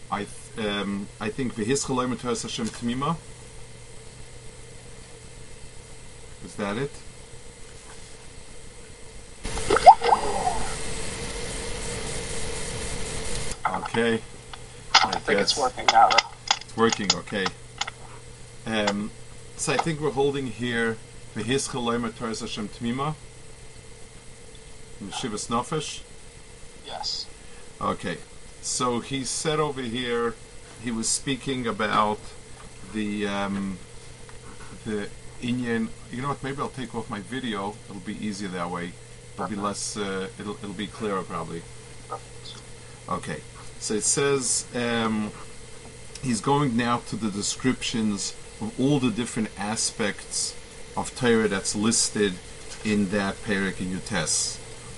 I think V'hischaloi Matoras Hashem Tmima. Is that it? Okay. I think it's working now. It's working, okay. So I think we're holding here V'hischaloi Matoras Hashem Tmima. Shivas Nefesh. Yes. Okay. So he said over here, he was speaking about the Inyan. You know what? Maybe I'll take off my video. It'll be easier that way. It'll be less. It'll be clearer probably. Okay. So it says he's going now to the descriptions of all the different aspects of Torah that's listed in that Perek in Yutes.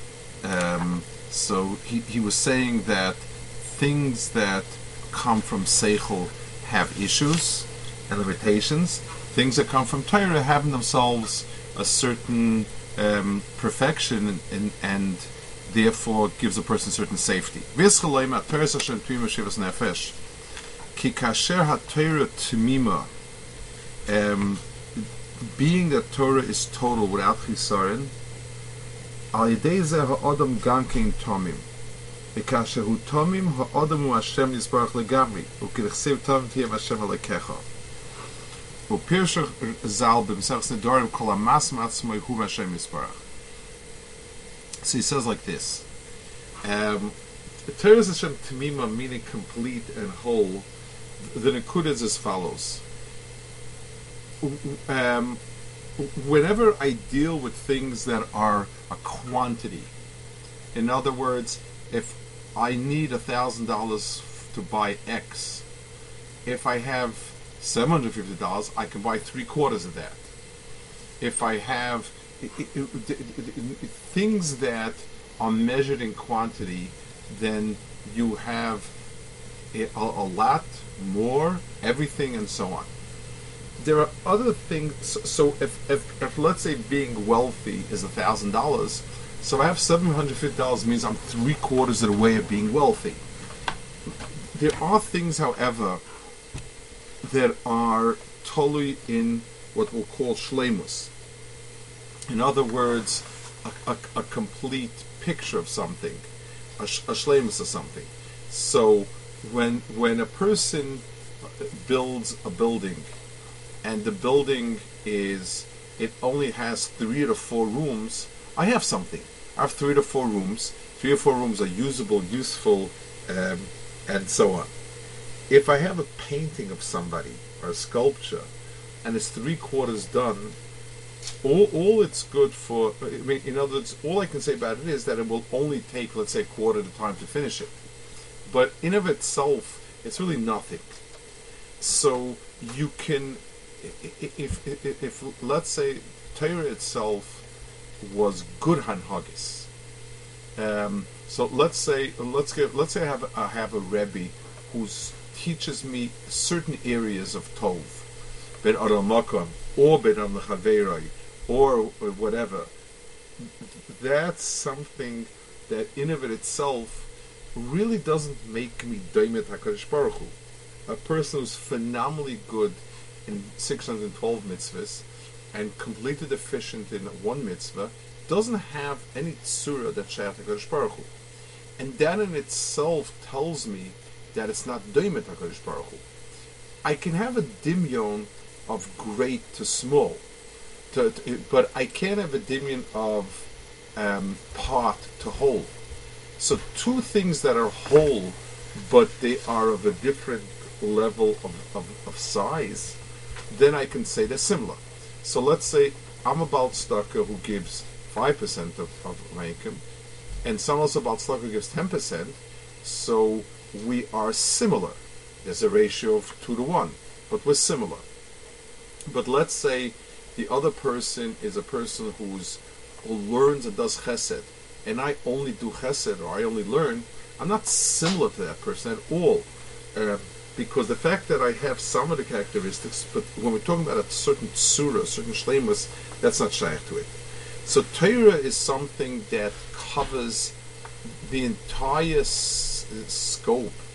So he was saying that things that come from Seichel have issues and limitations. Things that come from Torah have in themselves a certain perfection and therefore gives a person certain safety. Ki kasher ha-Torah t'mima, being that Torah is total without chisaron, al yedei zeh ha'adam gankein tomim. Because hu tomim ha'adam hu Hashem yisbarach legamri, u'kidechsev tomim tiyem Hashem alekecha. U'pirshach zal b'msachs nedorim kol ha'mas matzmoi hu Hashem yisbarach. So he says like this: Torah is Hashem Tamima, meaning complete and whole. The Nakuda is as follows. Whenever I deal with things that are a quantity, in other words, if I need $1,000 to buy X, if I have $750, I can buy 3/4 of that. If I have things that are measured in quantity, then you have a lot more, everything, and so on. There are other things. So if let's say being wealthy is $1,000, so I have $750 means I'm 3/4 of the way of being wealthy. There are things, however, that are totally in what we'll call shleimus. In other words, a complete picture of something, a shleimus of something. So when a person builds a building, and the building it only has 3 to 4 rooms, I have something. I have 3 to 4 rooms. 3 or 4 rooms are usable, useful, and so on. If I have a painting of somebody or a sculpture, and it's 3/4 done, all it's good for, I mean, in other words, all I can say about it is that it will only take, let's say, 1/4 of the time to finish it. But in of itself, it's really nothing. So you can, if let's say Torah itself was good hanhagis. So let's say I have a Rebbe who teaches me certain areas of Tov, ben Adam Makam, or ben Adam Chaveroi, or whatever. That's something that in of it itself really doesn't make me Doimet HaKadosh Baruch Hu. A person who's phenomenally good in 612 mitzvahs and completely deficient in one mitzvah doesn't have any tzura that shayach HaKadosh Baruch Hu. And that in itself tells me that it's not Doimet HaKadosh Baruch Hu. I can have a dimyon of great to small, but I can't have a dimyon of part to whole. So two things that are whole, but they are of a different level of size, then I can say they're similar. So let's say I'm a Baal Tzedakah who gives 5% of my income, and someone else a Baal Tzedakah who gives 10%, so we are similar. There's a ratio of 2 to 1, but we're similar. But let's say the other person is a person who learns and does chesed, and I only do chesed, or I only learn. I'm not similar to that person at all, because the fact that I have some of the characteristics, but when we're talking about a certain tzura, a certain shleimus, that's not shaykh to it. So Torah is something that covers the entire scope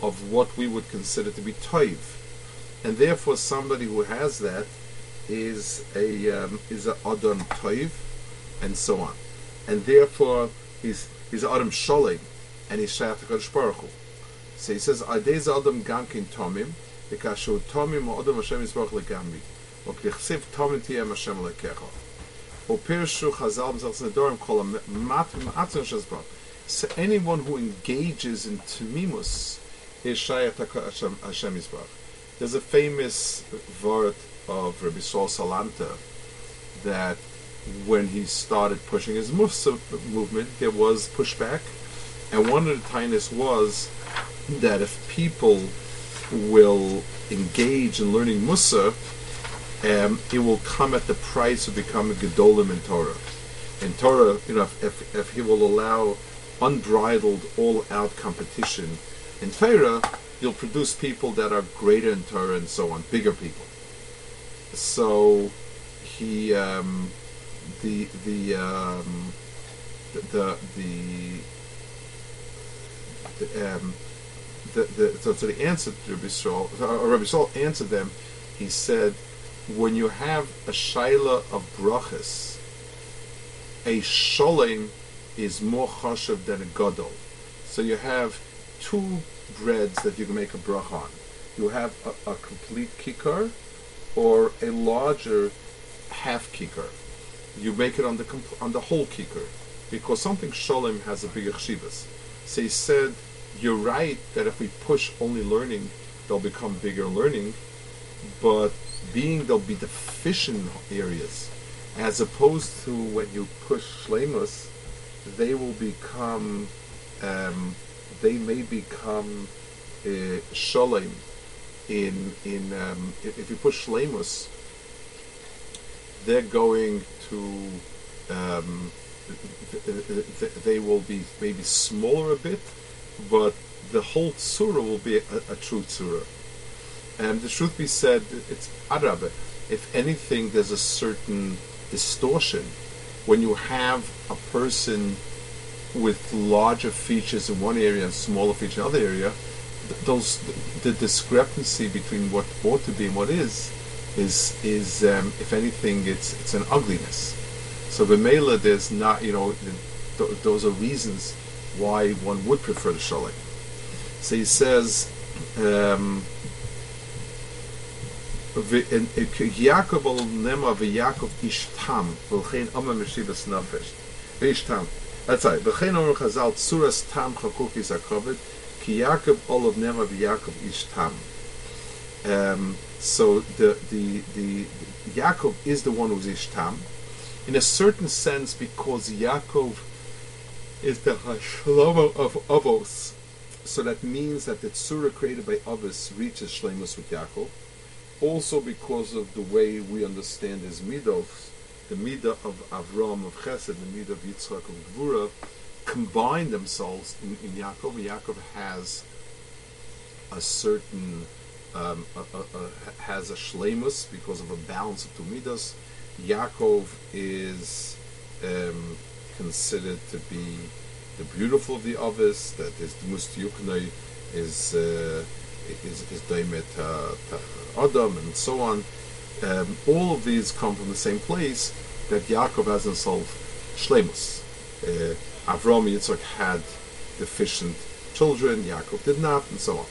of what we would consider to be toiv, and therefore somebody who has that is a adam toiv, and so on, and therefore he's adam sholem, and he's shayach to Kadosh Baruch Hu. So he says, "Adez adam gankin tomim, because tomim o adam Hashem yisbarach legamri, o k'chsiv tomim tiyem Hashem lekecha." O pirshu chazal b'zalz nedorim kol ma'atzon shazbar. So anyone who engages in tmimus is shayach to Hashem yisbarach. There's a famous word of Rabbi Saul Salanta that when he started pushing his Musa movement, there was pushback, and one of the tainas was that if people will engage in learning Musa, it will come at the price of becoming Gedolim in Torah. In Torah, if he will allow unbridled, all-out competition in Torah, you'll produce people that are greater in Torah and so on, bigger people. So he, so the answer to Rabbi Saul answered them. He said, when you have a shaila of brachas, a sholem is more chashav than a gadol. So you have two breads that you can make a bracha on. You have a complete kikar or a larger half kikar. You make it on the whole kikar, because something sholem has a bigger chshivas. So he said, you're right that if we push only learning, they'll become bigger learning, but there'll be deficient areas, as opposed to when you push shleimus, they will become, they may become sholem. If you push shleimus, they're going to, they will be maybe smaller a bit, but the whole tzura will be a true tzura. And the truth be said, it's Arabe. If anything, there's a certain distortion when you have a person with larger features in one area and smaller features in another area. The discrepancy between what ought to be and what is if anything, it's an ugliness. So b'meila, there's not, those are reasons why one would prefer the sholem. So he says, Yaakov ol nema v'Yaakov ishtam v'lchein oma meshivas nafesh v'ishtam. That's right. V'chein omer Chazal tzuras tam chakukis akovet ki Yaakov ol of nema v'Yaakov ishtam. So the Yaakov is the one who's ishtam, in a certain sense, because Yaakov is the hashlomo of Avos. So that means that the tzura created by Avos reaches shleimus with Yaakov. Also because of the way we understand his midos, the midah of Avram of Chesed, the midah of Yitzchak of Gvura, combine themselves in Yaakov. Yaakov has a certain has a shleimus because of a balance of two midas. Yaakov is considered to be the beautiful of the Avos, that is the Mustiyuknei is Daimet Adam, and so on. All of these come from the same place, that Yaakov has himself shleimus. Avram and Yitzchak had deficient children, Yaakov did not, and so on.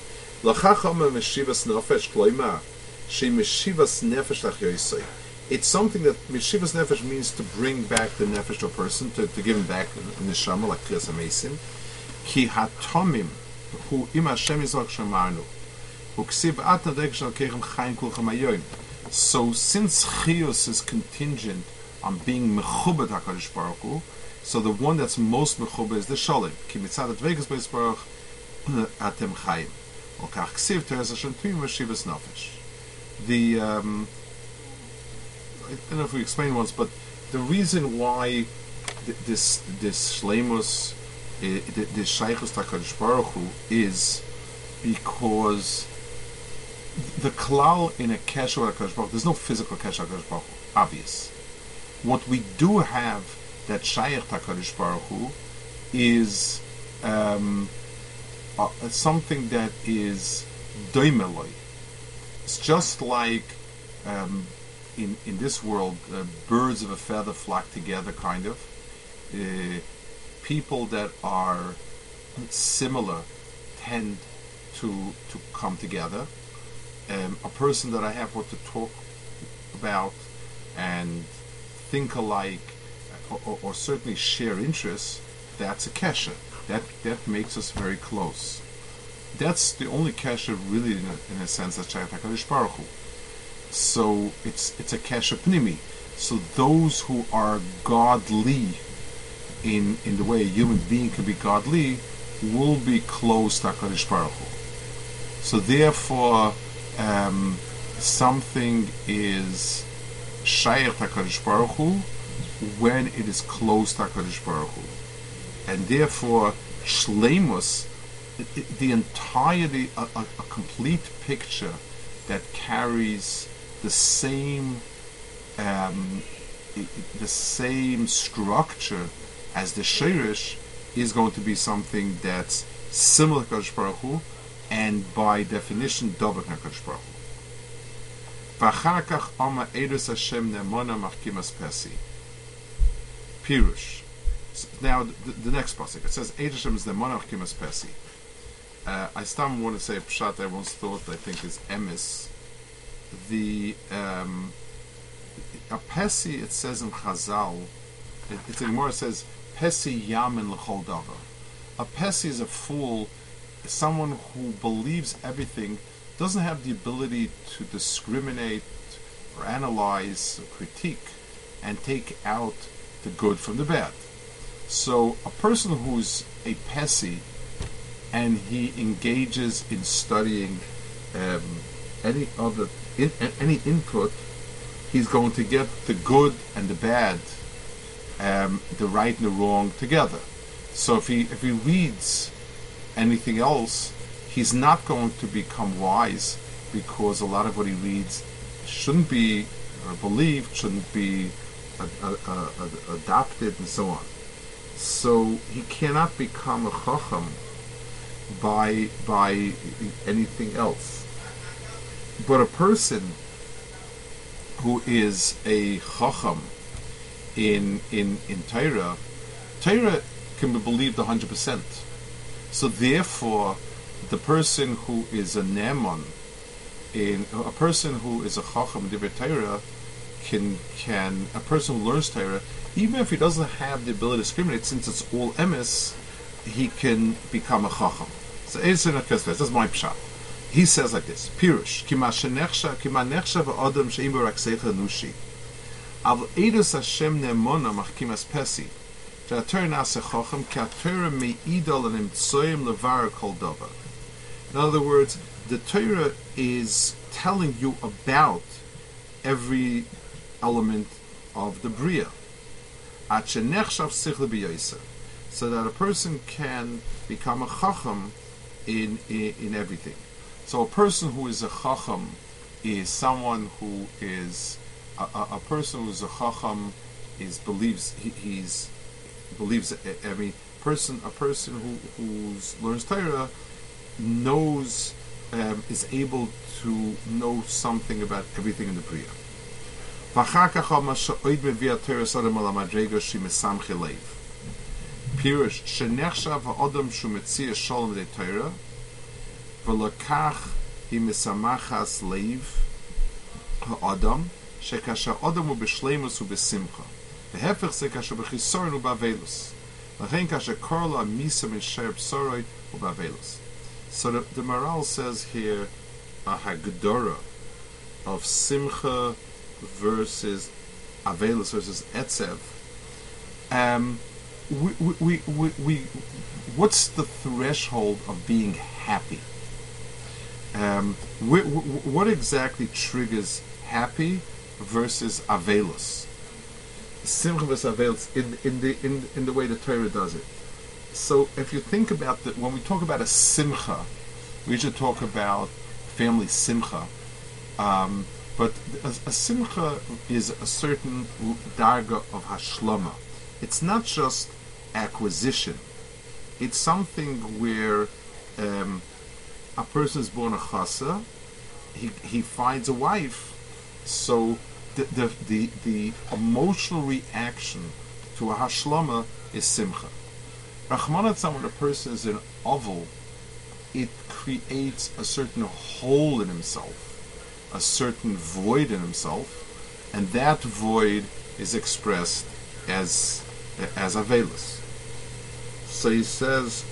It's something that Meshivas Nefesh means to bring back the Nefesh to a person, to give him back the Neshama, like Kriyas HaMeisim. Ki hatomim hu im Hashem yizrach shamarnu hu ksiv at nadek shal keichem chayim kulchem hayoyim. So since Chiyus is contingent on being mechubed HaKadosh Baruch Hu, so the one that's most mechubed is the Sholem. Ki mitzad advegas beis baruch atem chayim. O kach ksiv teres Hashem tuim Meshivas Nefesh. I don't know if we explained once, but the reason why this shleimus, this shaychus HaKadosh Baruch Hu, is because the klal in a kesher HaKadosh Baruch Hu, there's no physical kesher HaKadosh Baruch Hu, obvious. What we do have that shayach HaKadosh Baruch Hu is something that is doimeloi. It's just like in this world, birds of a feather flock together, kind of. People that are similar tend to come together. A person that I have what to talk about and think alike, or certainly share interests, that's a kesher. That makes us very close. That's the only kesher, really, in a sense, that's Shayach HaKadosh Baruch Hu. So it's a kesher pnimi. So those who are godly in the way a human being can be godly will be close to HaKadosh Baruch Hu. So therefore, something is Shayach HaKadosh Baruch Hu when it is close to HaKadosh Baruch Hu. And therefore, Shleimus, the entirety, a complete picture that carries the same structure as the Sheirish, is going to be something that's similar to HaKadosh Baruch Hu, and by definition, double HaKadosh Baruch Hu. V'achar ama Eidus Hashem ne'emona machkimas pesi. Pirush. Now, the next pasuk, it says, Eidus Hashem is ne'emona machkimas pesi. I still want to say a pshat I once thought, I think, is emes. A pesi, it says in Chazal, it's in Gemara, it says, Pesi yamin l'chol davar. A pesi is a fool, someone who believes everything, doesn't have the ability to discriminate or analyze or critique and take out the good from the bad. So a person who's a pesi and he engages in studying any input, he's going to get the good and the bad, the right and the wrong together. So if he reads anything else, he's not going to become wise, because a lot of what he reads shouldn't be believed, shouldn't be adopted, and so on. So he cannot become a chacham by anything else. But a person who is a chacham in Torah can be believed 100%. So therefore, the person who is a ne'eman, a person who is a chacham in Torah, a person who learns Torah, even if he doesn't have the ability to discriminate, since it's all emes, he can become a chacham. So that's my pshat. He says like this: Pirush, kima nechsha v'adam she'im b'raksecha nushi, av eidus Hashem ne'emona machkimas pesi, she'ater nase chacham k'ater me'idol animtsoyim levar kol davar. In other words, the Torah is telling you about every element of the Bria, so that a person can become a chacham in everything. So a person who is a chacham is someone who is a person who is a chacham believes every person. A person who learns Torah knows, is able to know something about everything in the Bria. Pirush shenechshav ha'adam shu metzia shalom de Torah v'lakach hi mesamachas leiv ha'adam shekasha adam hu b'shleimus hu b'simcha v'hefech ze kasha b'chisoron hu b'avelus v'chein kasha korla misa min she'er b'soroi hu b'avelus. So the Maral says here a hagdora of simcha versus avelus versus etzev. What's the threshold of being happy? What exactly triggers happy versus avelus? Simcha versus avelus in the way the Torah does it. So if you think about when we talk about a simcha, we should talk about family simcha. But a simcha is a certain darga of hashlama. It's not just acquisition. It's something where a person is born a chasa, he finds a wife, so the emotional reaction to a hashlama is simcha. Rachmanat, when a person is an oval, it creates a certain hole in himself, a certain void in himself, and that void is expressed as avelus. So he says,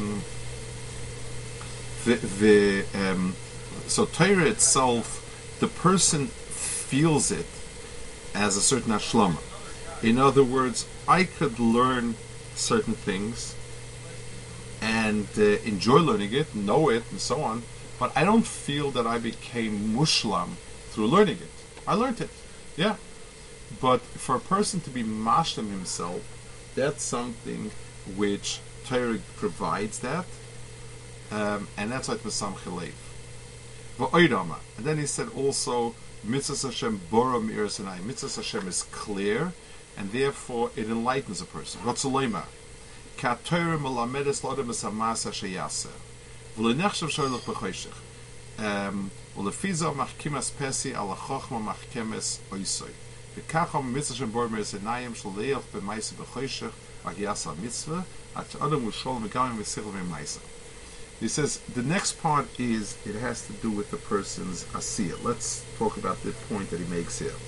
so Torah itself, the person feels it as a certain hashlama. In other words, I could learn certain things and enjoy learning it, know it, and so on, but I don't feel that I became mushlam through learning it. I learned it, yeah. But for a person to be mashlam himself, that's something which Torah provides that, and that's like Mesamchelev. And then he said also, Mitzvah Hashem Bora Meir Sinai. Mitzvah Hashem is clear, and therefore it enlightens a person. Ratzulema. Ka Torah melamedes l'adam es hamasa sheyaseh. V'lenechshav shoylach b'choshech. V'lefiza machkimas pesi ala chochma machkemes oisoi. V'kacham Mitzvah Hashem Bora Meir Sinai shleich b'maisa b'choshech ahyasa mitzvah at adam u'shol megamim v'sichel v'maisa. He says the next part is it has to do with the person's asiyah. Let's talk about the point that he makes here.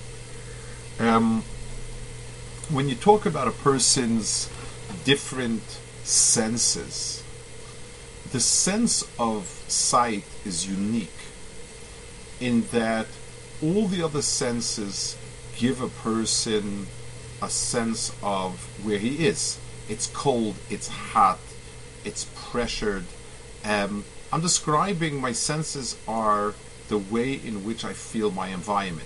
When you talk about a person's different senses, the sense of sight is unique in that all the other senses give a person a sense of where he is. It's cold, it's hot, it's pressured. I'm describing my senses are the way in which I feel my environment.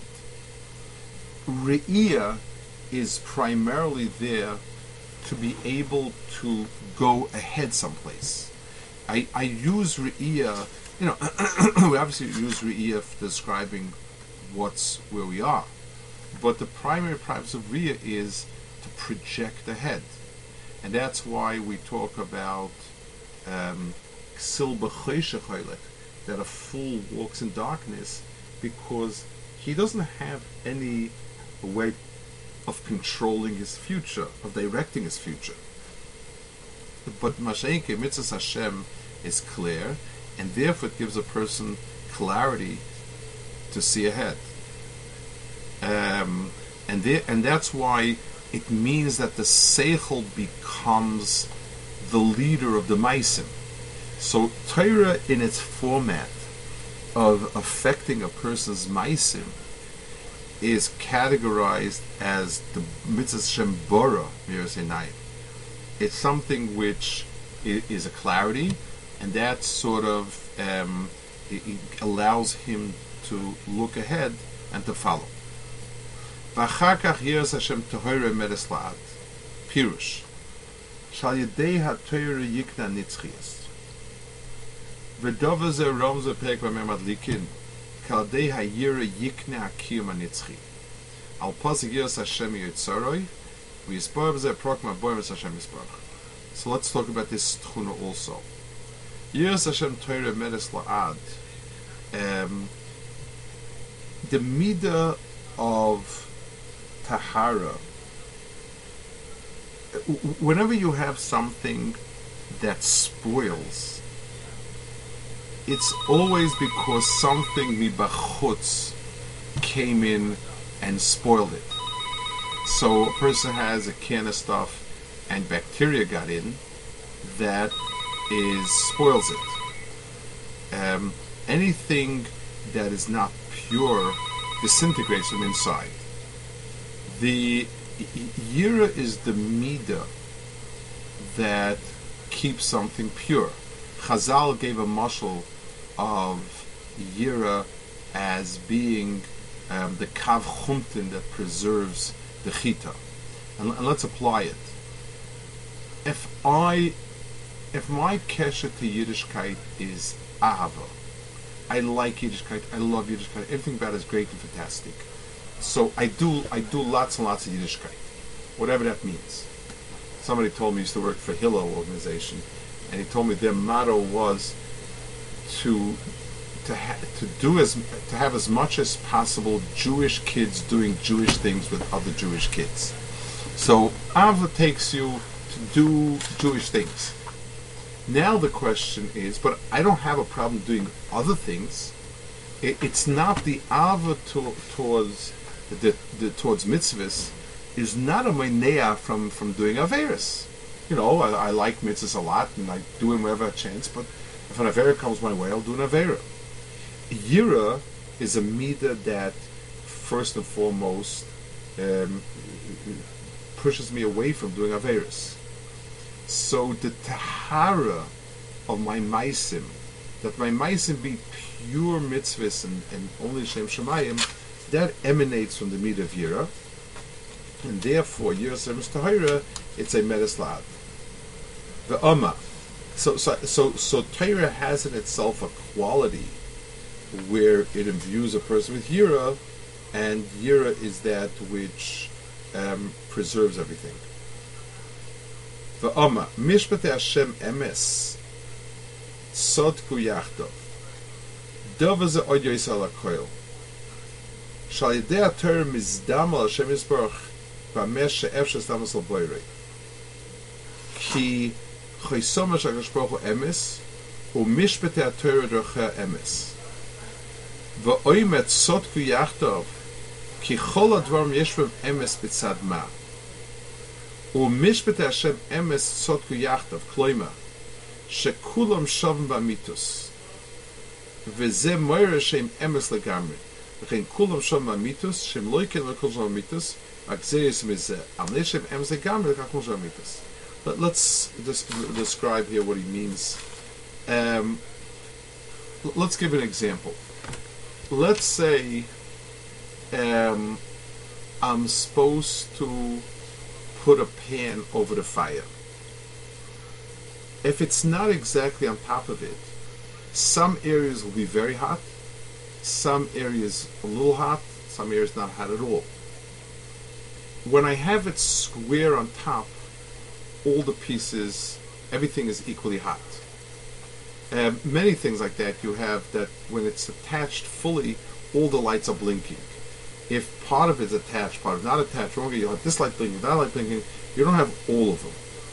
Re'iyah is primarily there to be able to go ahead someplace. I use Re'iyah, we obviously use Re'iyah for describing what's where we are. But the primary purpose of Re'iyah is to project ahead. And that's why we talk about that a fool walks in darkness, because he doesn't have any way of controlling his future, of directing his future. But Mashenke, Mitzvah Hashem is clear, and therefore it gives a person clarity to see ahead. And that's why it means that the Seichel becomes the leader of the Maisim. So Torah in its format of affecting a person's Maisim is categorized as the Mitzvah Shem Bora Meir Sinai. It's something which is a clarity, and that sort of it allows him to look ahead and to follow. V'achar kach yiras Hashem Torah meres la'ad. Pirush. Shal yedei ha-Torah yikna nitzchias. V'dova ze rom ze perek v'mem adlikin. Kal dei ha-yira yikna ha-kiyum ha-nitzchi. Al pasik yiras Hashem yitzaroi. V'yispor v'ze prokma boim v'z Hashem yisparach. So let's talk about this tchuna also. Yiras Hashem Torah meres la'ad. The midah of tahara, whenever you have something that spoils, it's always because something mibachutz came in and spoiled it. So a person has a can of stuff and bacteria got in, that spoils it. Anything that is not pure disintegrates from inside. The Yira is the midah that keeps something pure. Chazal gave a mashal of Yira as being the kav chumtin that preserves the chita. And let's apply it. If my kesher to Yiddishkeit is ahava, I like Yiddishkeit, I love Yiddishkeit, everything about it is great and fantastic. So I do lots and lots of Yiddishkeit, whatever that means. Somebody told me he used to work for Hillel organization, and he told me their motto was to have as much as possible Jewish kids doing Jewish things with other Jewish kids. So Ava takes you to do Jewish things. Now the question is, but I don't have a problem doing other things. It's not the Ava towards mitzvahs is not a meinea from doing averis. I like mitzvahs a lot and I do them whenever I have a chance, but if an avera comes my way, I'll do an avera. Yira is a midah that first and foremost pushes me away from doing averis. So the tahara of my maisim, that my maisim be pure mitzvahs and only Shem Shemayim, that emanates from the midah of Yira, and therefore Yira Semes Tahira, it's a medes la'ad. The Amma. So Torah has in itself a quality where it imbues a person with Yira, and Yira is that which preserves everything. V'ama mishpatei Hashem emes sodku yachdav dava ze od yois ala koil shal yedei haTorah mizdam al Hashem yisbarach b'ameh she'efshar stamas al boirei ki chosom HaKadosh Baruch Hu emes u'mishpatei haTorah drocha emes v'oimet sodku yachdav ki chol advarim yesh b'hem emes b'tzad ma ומishpatei Hashem emes sodku yachdav kloima shekulam shavim b'amitus v'zeh moira shem emes legamri v'chein kulam shavim b'amitus shem lo yiken v'kol shavim b'amitus akzeris mizeh al nei shem emes legamri v'kol shavim b'amitus. Let's describe here what he means. Let's give an example. Let's say I'm supposed to put a pan over the fire. If it's not exactly on top of it, some areas will be very hot, some areas a little hot, some areas not hot at all. When I have it square on top, all the pieces, everything is equally hot. Many things like that you have that when it's attached fully, all the lights are blinking. If part of it's attached, part of not attached, you'll have this light blinking, that light blinking. You don't have all of them.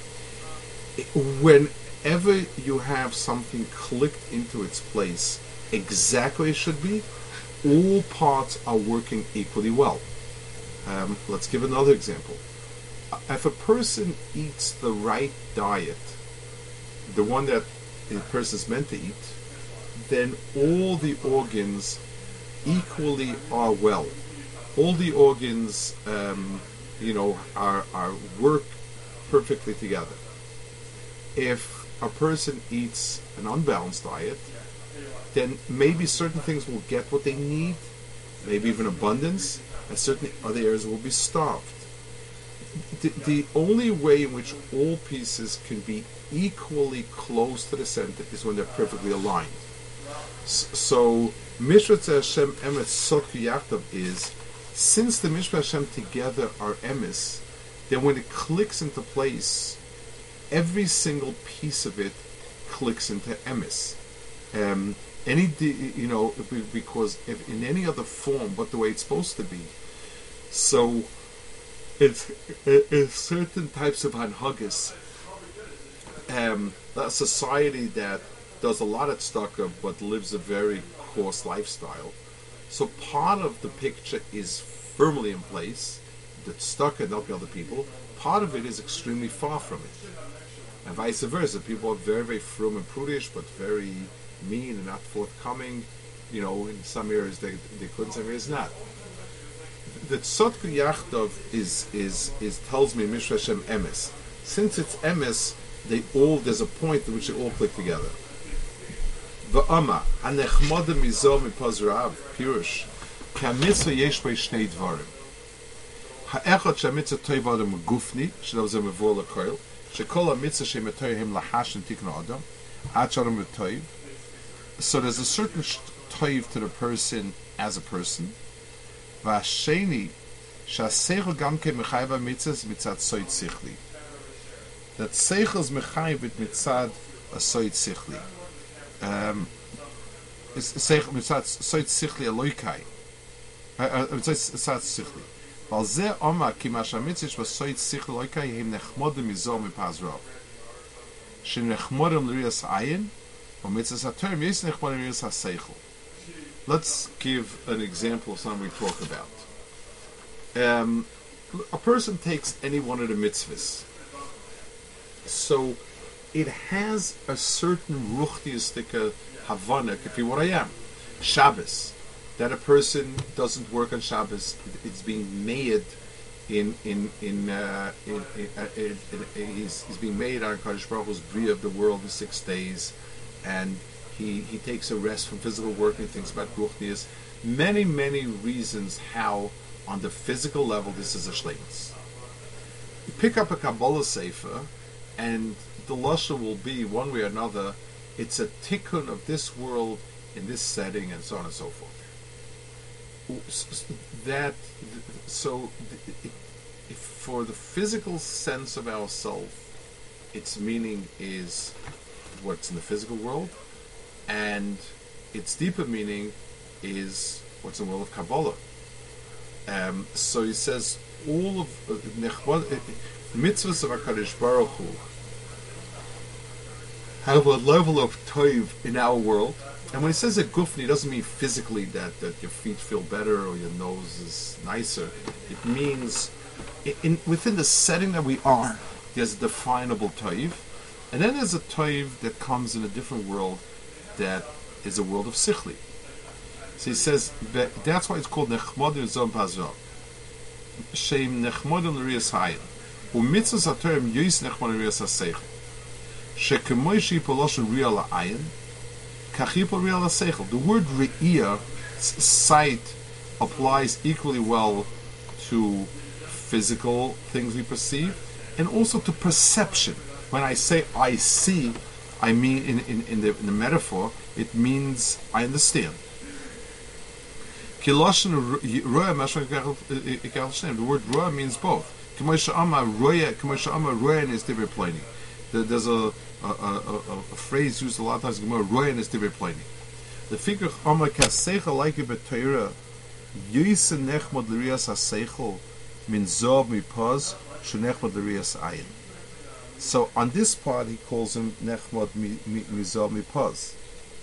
Whenever you have something clicked into its place exactly as it should be, all parts are working equally well. Let's give another example. If a person eats the right diet, the one that the person is meant to eat, then all the organs equally are well. All the organs, are work perfectly together. If a person eats an unbalanced diet, then maybe certain things will get what they need, maybe even abundance, and certain other areas will be starved. The only way in which all pieces can be equally close to the center is when they're perfectly aligned. So, Mishpatei Hashem emes sodku yachdav is, since the Mishpatei Hashem together are emes, then when it clicks into place, every single piece of it clicks into emes. Because if in any other form but the way it's supposed to be, so it's certain types of hanhagas, a society that does a lot of tzedakah but lives a very coarse lifestyle. So part of the picture is firmly in place, the tzedakah and helping other people. Part of it is extremely far from it. And vice versa. People are very, very frum and prudish, but very mean and not forthcoming. In some areas they could, in some areas not. The Tzodku Yachdav is tells me Mishra Hashem emes. Since it's emes, there's a point at which they all click together. V'ama hanechmoda mizol mipaz rav pirush k'amitzvah yesh bei shnei dvarim. Ha'echad she'amitzvah toiv adam gufni shelo ze mevor l'koil shekol ha'mitzvah she'metoyim lahash and tikna adam ad shalom v'toiv. So there's a certain toiv to the person as a person. V'asheni she'aseichel gam ke mechayev ha'mitzvah mitzad soit sichli. That seichel is mechayev it mitzad a soit sichli. Soit sichli aloikai. Soit sichli. ועל זה אומר כי מה שהמצווה בסוית שכל אלוקי הם נחמודים מזו מפז רוב. שנחמודים לריאס עין, ומצווה התרם יש נחמודים לריאס השכל. Let's give an example of something we talk about. A person takes any one of the mitzvahs. So it has a certain ruchniistic havana, if you what I am. Shabbos. That a person doesn't work on Shabbos, it's being made he's being made on Kadosh Baruch Hu's bria of the world in 6 days, and he takes a rest from physical work and thinks about ruchnius. Many reasons how on the physical level this is a shleimus. You pick up a Kabbalah Sefer, and the lashon will be one way or another. It's a tikkun of this world in this setting, and so on and so forth. For the physical sense of ourself, its meaning is what's in the physical world, and its deeper meaning is what's in the world of Kabbalah. So he says all of mitzvahs of HaKadosh Baruch Hu have a level of toiv in our world. And when he says a gufni, it doesn't mean physically that your feet feel better or your nose is nicer. It means within the setting that we are, there's a definable toiv. And then there's a toiv that comes in a different world that is a world of sichli. So he says, that's why it's called nechmodim zom pazov. Shem nechmodim l'riyas hayin. U'mitzvahs ha'torem yois nechmodim l'riyas ha'seichel. Shekemoy she'ipoloshen riyal ha'ayin. The word re'iyah, sight, applies equally well to physical things we perceive and also to perception. When I say I see, I mean in the metaphor, it means I understand. The word roya means both. There's a phrase used a lot of times in Gemara, roya is divrei ploni. The figure Amar kaseichel like b'Torah, yoyse nechmod l'riyas haseichel min zov mipaz shenechmod l'riyas ayin. So on this part he calls him nechmod mizov mipaz.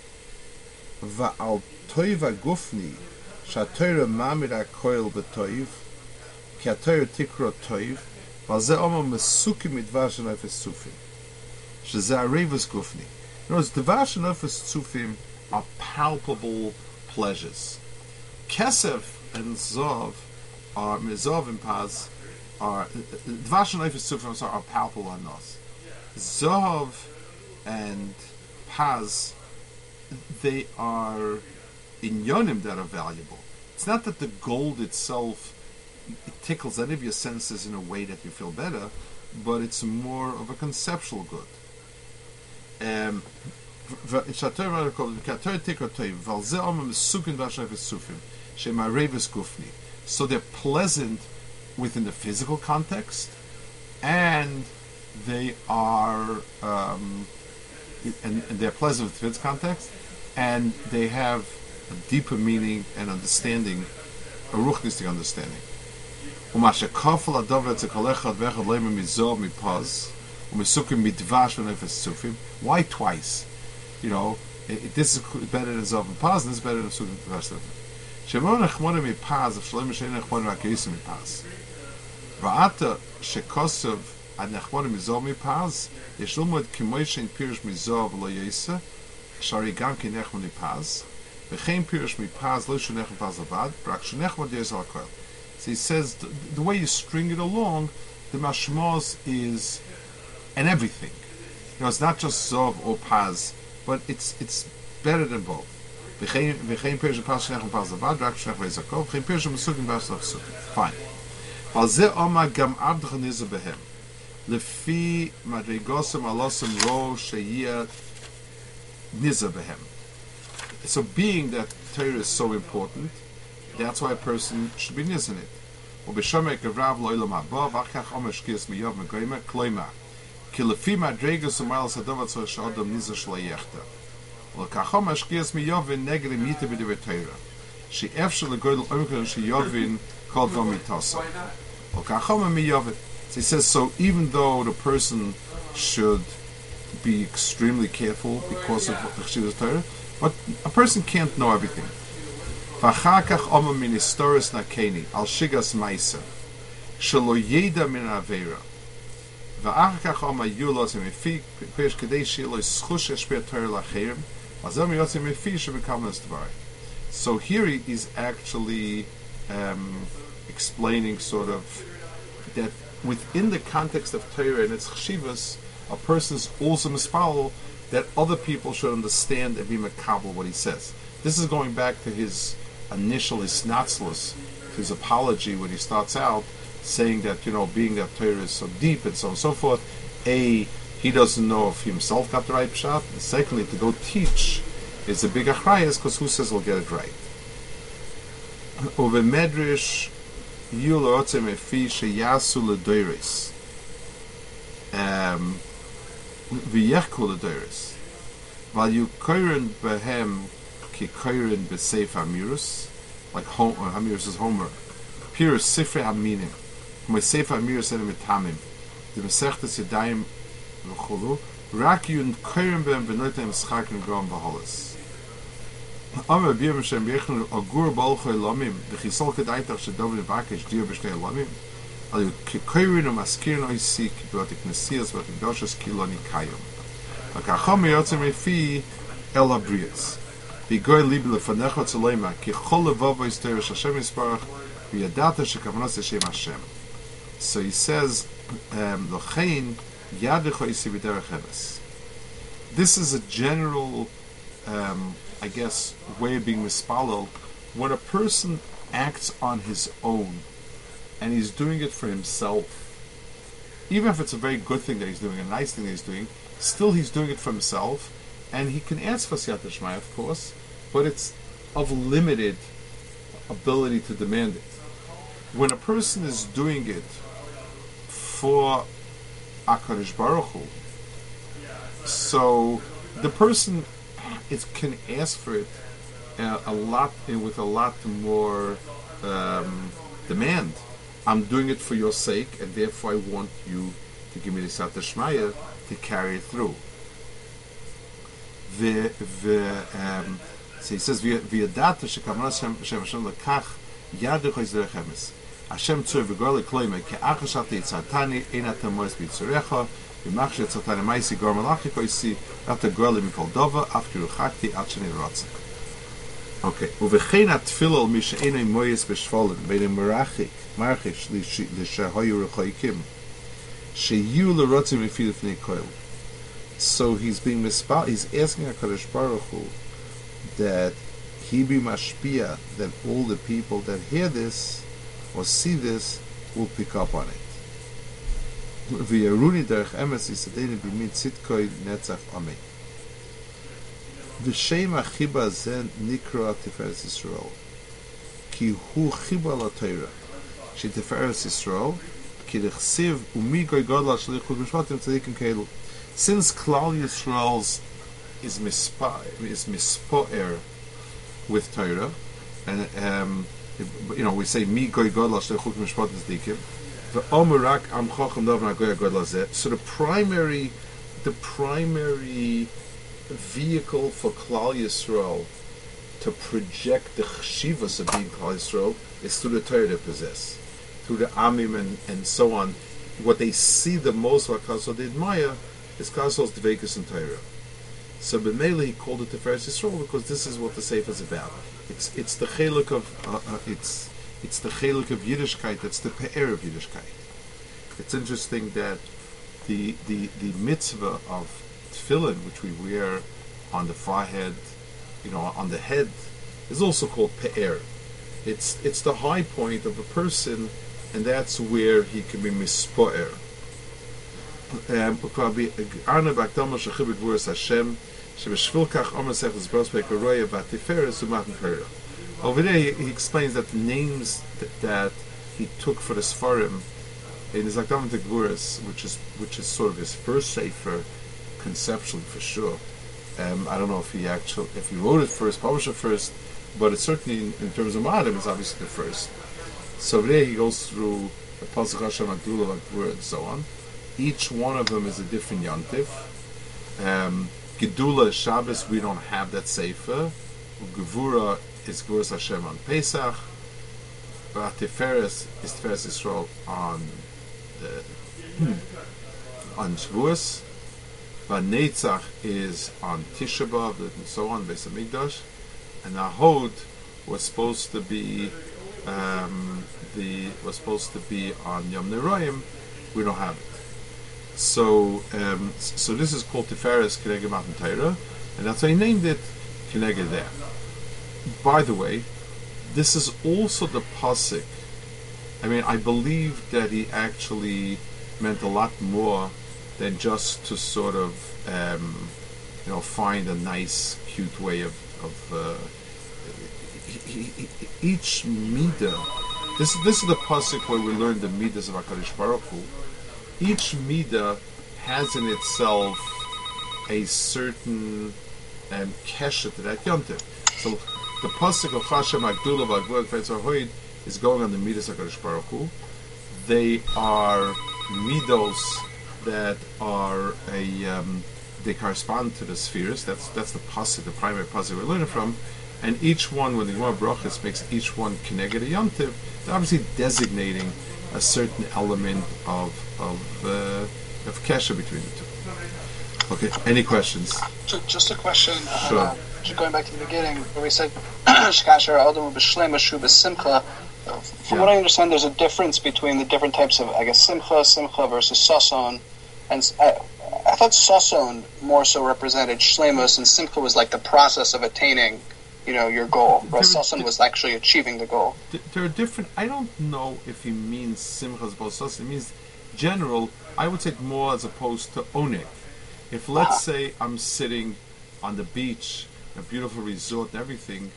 Va'al toiv agufni shatayra mamid akoil b'toiv ki atayra tikra toiv v'alzeh Amar mesukim midvar shenefes sufim. In other words, Devash and Nefesh Tzufim are palpable pleasures. Kesef and Zov are Mezov and Paz are Devash and Nefesh Tzufim are palpable on us. Zov and Paz, they are inyonim that are valuable. It's not that the gold itself it tickles any of your senses in a way that you feel better, but it's more of a conceptual good. So they're pleasant within the physical context, and they are and they're pleasant within its context, and they have a deeper meaning and understanding, a ruchnistic understanding. Why twice? This is better than Zov and Paz, and this is better than Suk and Dvash. Shemon nechmodim mipaz, of Shlomo shein nechmodim rakesim mipaz. Va'ata shekosov ad nechmodim mizov mipaz, yeshlomod k'moy shein pirush mizov lo yesa, k'shari gam ki nechmod mipaz, v'chein pirush mipaz lo shu nechmod mipaz avad, b'rak shu nechmod yesa l'koil. So he says, the way you string it along, the mashmos is and everything. It's not just Zov or Paz, but it's better than both. Fine. So being that Torah is so important, that's why a person should be niz in it. Kilefi madregas u'mal sadovat so shadam niza shlayechta. L'kachom ashkias miyovin negri mita b'divrei Torah. She efshel legoydel omkron she yovin kol vomitasa. L'kachom miyovin. So he says, so even though the person should be extremely careful because of the Cheshivas Torah, but a person can't know everything. V'achakach oma min historis nakeni al shigas ma'isa shelo yeda min avera v'achakach oma yulos emifi pesh kedei shelo ischush eshper Torah lacherim azam yotzi emifi shebekam l'stvar. So here he is actually explaining sort of that within the context of Torah and its cheshivas, a person is also mispal that other people should understand and be makabel what he says. This is going back to his initial isnatzlus, his apology when he starts out saying that, being that Torah is so deep and so on and so forth, he doesn't know if he himself got the right pshat, and secondly, to go teach is a big achrayas, because who says he'll get it right? Over medrash yul rotzem efi sheyasu ledoiris v'yechku ledoiris val yu koirin behem ki koirin b'seif hamirus, like Hamirus is Homer, pure sifrei haminim my seif hamirus and mitamim the mesechtes yadayim v'chulu rak yun koirin behem v'noitem mischakim grom v'holis. Aber wir müssen berechnen agur balchoy lamim de chisol kedaitach shedovin vakesh dir b'shnei lamim al kikoirin u'maskirin oisik b'otik nesias b'otik doshas kiloni kayom v'kachom yotzim efi el abrias v'goy libi lefanecha tzolema ki chol levavo yisterish Hashem yisparach v'yadata shekavanos Hashem Hashem. So he says l'chein yadecho yisi b'derech emes. This is a general I guess, way of being mispalel. When a person acts on his own and he's doing it for himself, even if it's a very good thing that he's doing, a nice thing that he's doing, still he's doing it for himself, and he can ask for siyata shmaya, of course, but it's of limited ability to demand it. When a person is doing it for HaKadosh Baruch Hu, so the person can ask for it a lot with a lot more demand. I'm doing it for your sake, and therefore I want you to give me the Siyata Shmaya to carry it through. So he says, "V'yadata shekavanas Hashem lekach yadecho yizderech emes. Hashem tzur v'gor lekloime ke'achashat yitzartani ein atam moes b'yitzurecha." Okay, ובכן התפילה על מי שאינו מויס בשפולן בין מרחיש לשהיו רחוקים שיהיו לרוצים לפי לפני כל. So he's asking HaKadosh Baruch Hu that he be mashpia, that all the people that hear this or see this will pick up on it. V'yaruni derech emes yisadeni b'mid tzidkoi netzach amei. V'shem achiba zen nikra Tiferes Yisrael ki hu chiba la Torah she Tiferes Yisrael ki d'chsiv umi goy godla shlichut mishpatim tzadikim keilu. Since Klal Yisrael's is mispoer with Torah, and we say mi goy godla shlichut mishpatim tzadikim. So the primary vehicle for Klal Yisrael to project the chshivas of being Klal Yisrael is through the Torah they possess, through the Amim and so on. What they see the most about Klal Yisrael, they admire, is Klal Yisrael's Dveikus and Torah. So B'meili he called it Tiferes Yisrael because this is what the Sefer is about. It's the cheluk of It's the cheluk of Yiddishkeit. It's the pe'er of Yiddishkeit. It's interesting that the mitzvah of tefillin, which we wear on the forehead, on the head, is also called pe'er. It's the high point of a person, and that's where he can be mispo'er. Over there, he explains that the names that he took for the Sfarim in his Akdam Tegvuras, which is sort of his first sefer, conceptually for sure. I don't know if he wrote it first, published it first, but it's certainly in terms of Ma'adim, it's obviously the first. So there he goes through the Pasuk Hashem Agdula Vakvura and so on. Each one of them is a different Yantiv. Gedula Shabbos, we don't have that sefer. Gevura is Gevuras Hashem on Pesach. Tiferes is Tiferes Yisrael on Shavuos. Netzach is on Tisha B'Av and so on, Beis Hamikdash. And Ahod was supposed to be on Yom Neroyim. We don't have it. So this is called Tiferes Keneged Matan Torah, and that's why he named it Keneged there. By the way, this is also the pasuk. I mean, I believe that he actually meant a lot more than just to sort of find a nice, cute way of each midah. This is the pasuk where we learn the midas of HaKadosh Baruch Hu. Each midah has in itself a certain keshet to that yontif. So the pasuk of Hashem Agdula V'Agvura K'Vetz Hoid is going on the midas of HaKadosh Baruch Hu. They are midos that are they correspond to the spheres. That's the pasuk, the primary pasuk we're learning from. And each one, when the Gemara Brachos makes each one Keneged a yontiv, they're obviously designating a certain element of kesher between the two. Okay, any questions? Just a question. Sure. Just going back to the beginning, where we said Shkasher Adam B'Shlema Shu B'Simcha. From what I understand, there's a difference between the different types of, I guess, Simcha versus Sason. And I thought Sason more so represented Shlemos, and Simcha was like the process of attaining, your goal. Whereas Sason was actually achieving the goal. There are different. I don't know if he means Simcha as opposed to Sason. It means general. I would say more as opposed to Onik. If let's say I'm sitting on the beach, a beautiful resort and everything,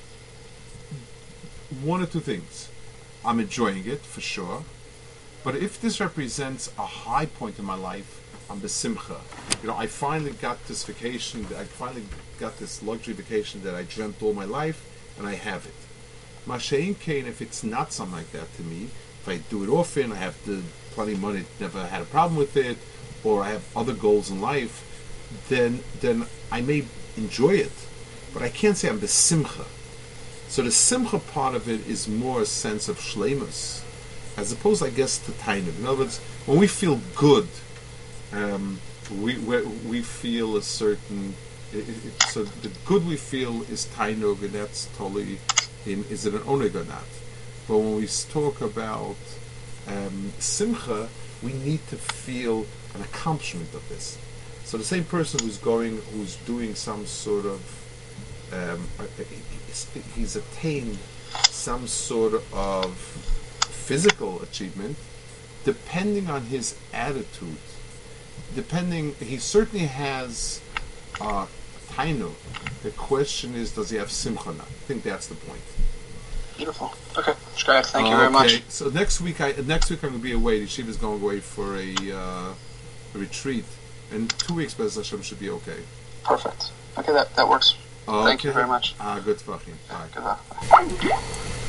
one or two things. I'm enjoying it for sure, but if this represents a high point in my life, I'm besimcha. I finally got this vacation. I finally got this luxury vacation that I dreamt all my life, and I have it. Mashein Kain, if it's not something like that to me, if I do it often, I have plenty of money, never had a problem with it, or I have other goals in life, then I may enjoy it, but I can't say I'm besimcha. So the simcha part of it is more a sense of shleimus, as opposed, I guess, to tainug. In other words, when we feel good, we feel a certain. So the good we feel is tainug, and that's totally is it an oneg or not? But when we talk about simcha, we need to feel an accomplishment of this. So the same person who's doing some sort of he's attained some sort of physical achievement, depending on his attitude. He certainly has tainu. The question is, does he have simcha? I think that's the point. Beautiful. Okay, Shkaya, thank you very much. So next week I'm going to be away. The Yeshiva is going away for a retreat, and 2 weeks, Bez Hashem, should be okay. Perfect. Okay, that works. Thank you very much. Good talking. Bye. Good luck.